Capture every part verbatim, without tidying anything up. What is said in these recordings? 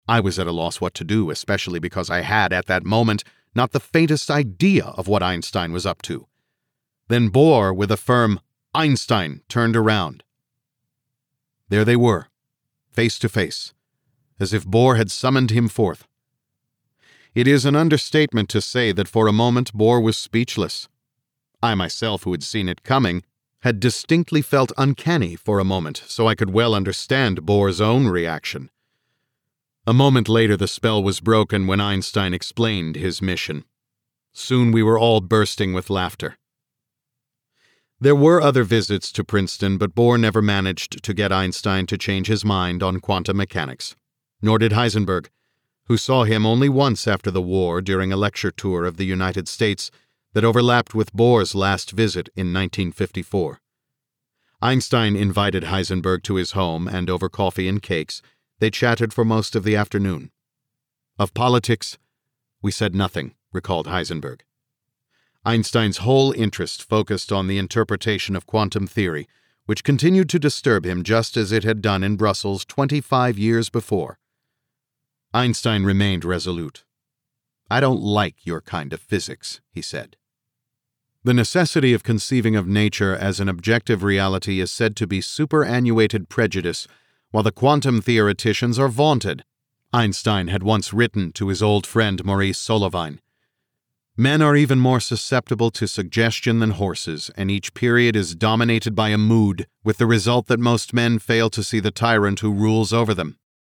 I was at a loss what to do, especially because I had, at that moment, not the faintest idea of what Einstein was up to. Then Bohr, with a firm "Einstein," turned around. There they were, face to face, as if Bohr had summoned him forth. It is an understatement to say that for a moment Bohr was speechless. I myself, who had seen it coming, had distinctly felt uncanny for a moment, so I could well understand Bohr's own reaction. A moment later the spell was broken when Einstein explained his mission. Soon we were all bursting with laughter. There were other visits to Princeton, but Bohr never managed to get Einstein to change his mind on quantum mechanics. Nor did Heisenberg, who saw him only once after the war during a lecture tour of the United States that overlapped with Bohr's last visit in nineteen fifty-four. Einstein invited Heisenberg to his home, and over coffee and cakes, they chatted for most of the afternoon. Of politics, we said nothing, recalled Heisenberg. Einstein's whole interest focused on the interpretation of quantum theory, which continued to disturb him just as it had done in Brussels twenty-five years before. Einstein remained resolute. "I don't like your kind of physics," he said. The necessity of conceiving of nature as an objective reality is said to be superannuated prejudice, while the quantum theoreticians are vaunted. Einstein had once written to his old friend Maurice Solovine, "Men are even more susceptible to suggestion than horses, and each period is dominated by a mood, with the result that most men fail to see the tyrant who rules over them."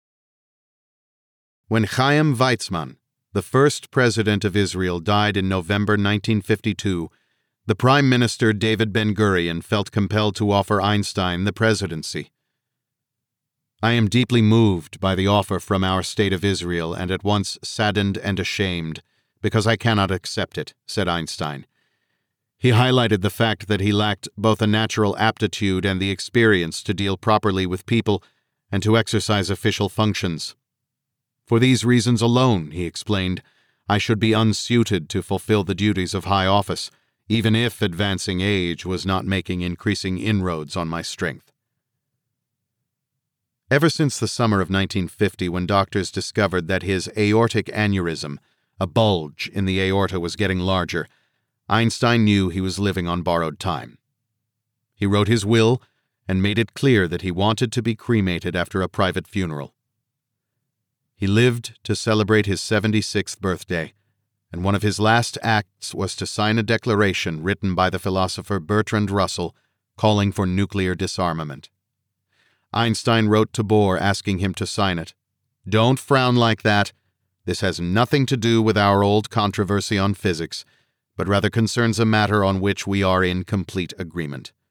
When Chaim Weizmann, the first president of Israel, died in November nineteen fifty-two, the Prime Minister David Ben-Gurion felt compelled to offer Einstein the presidency. "I am deeply moved by the offer from our state of Israel and at once saddened and ashamed, because I cannot accept it," said Einstein. He highlighted the fact that he lacked both a natural aptitude and the experience to deal properly with people and to exercise official functions. "For these reasons alone," he explained, "I should be unsuited to fulfill the duties of high office, even if advancing age was not making increasing inroads on my strength." Ever since the summer of nineteen fifty, when doctors discovered that his aortic aneurysm, a bulge in the aorta, was getting larger, Einstein knew he was living on borrowed time. He wrote his will and made it clear that he wanted to be cremated after a private funeral. He lived to celebrate his seventy-sixth birthday, and one of his last acts was to sign a declaration written by the philosopher Bertrand Russell calling for nuclear disarmament. Einstein wrote to Bohr asking him to sign it. "Don't frown like that. This has nothing to do with our old controversy on physics, but rather concerns a matter on which we are in complete agreement.